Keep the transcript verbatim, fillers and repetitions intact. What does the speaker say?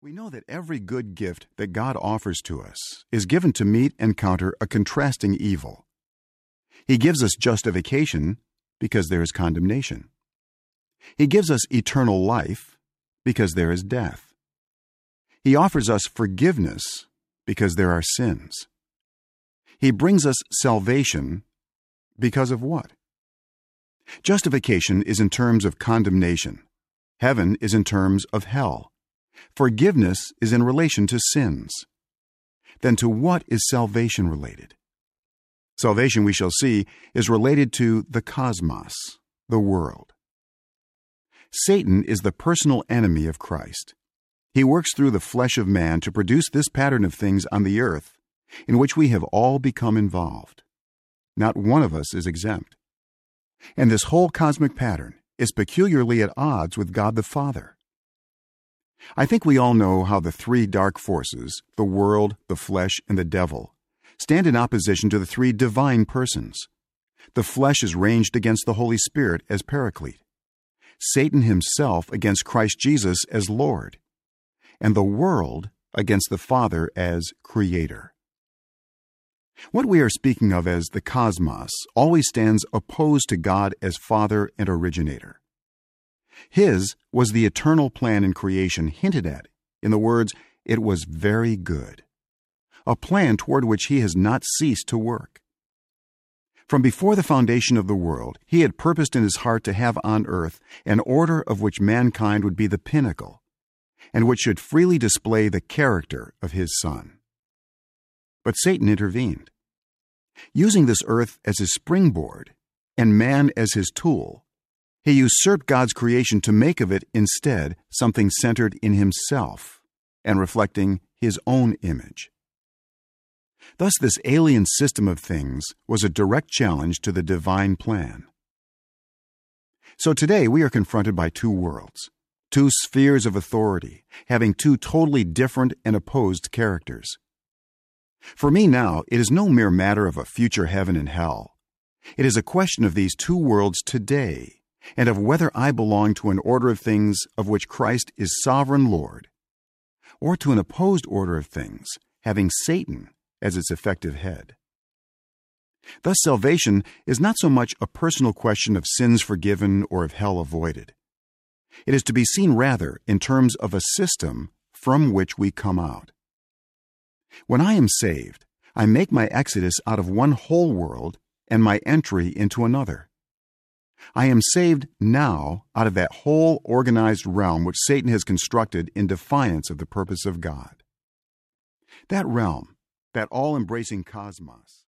We know that every good gift that God offers to us is given to meet and counter a contrasting evil. He gives us justification because there is condemnation. He gives us eternal life because there is death. He offers us forgiveness because there are sins. He brings us salvation because of what? Justification is in terms of condemnation. Heaven is in terms of hell. Forgiveness is in relation to sins. Then to what is salvation related? Salvation, we shall see, is related to the cosmos, the world. Satan is the personal enemy of Christ. He works through the flesh of man to produce this pattern of things on the earth, in which we have all become involved. Not one of us is exempt. And this whole cosmic pattern is peculiarly at odds with God the Father. I think we all know how the three dark forces, the world, the flesh, and the devil, stand in opposition to the three divine persons. The flesh is ranged against the Holy Spirit as Paraclete, Satan himself against Christ Jesus as Lord, and the world against the Father as Creator. What we are speaking of as the cosmos always stands opposed to God as Father and Originator. His was the eternal plan in creation hinted at in the words, "It was very good," a plan toward which he has not ceased to work. From before the foundation of the world, he had purposed in his heart to have on earth an order of which mankind would be the pinnacle, and which should freely display the character of his Son. But Satan intervened. Using this earth as his springboard and man as his tool, he usurped God's creation to make of it instead something centered in himself and reflecting his own image. Thus, this alien system of things was a direct challenge to the divine plan. So today we are confronted by two worlds, two spheres of authority, having two totally different and opposed characters. For me now, it is no mere matter of a future heaven and hell. It is a question of these two worlds today, and of whether I belong to an order of things of which Christ is sovereign Lord, or to an opposed order of things, having Satan as its effective head. Thus, salvation is not so much a personal question of sins forgiven or of hell avoided. It is to be seen rather in terms of a system from which we come out. When I am saved, I make my exodus out of one whole world and my entry into another. I am saved now out of that whole organized realm which Satan has constructed in defiance of the purpose of God. That realm, that all-embracing cosmos,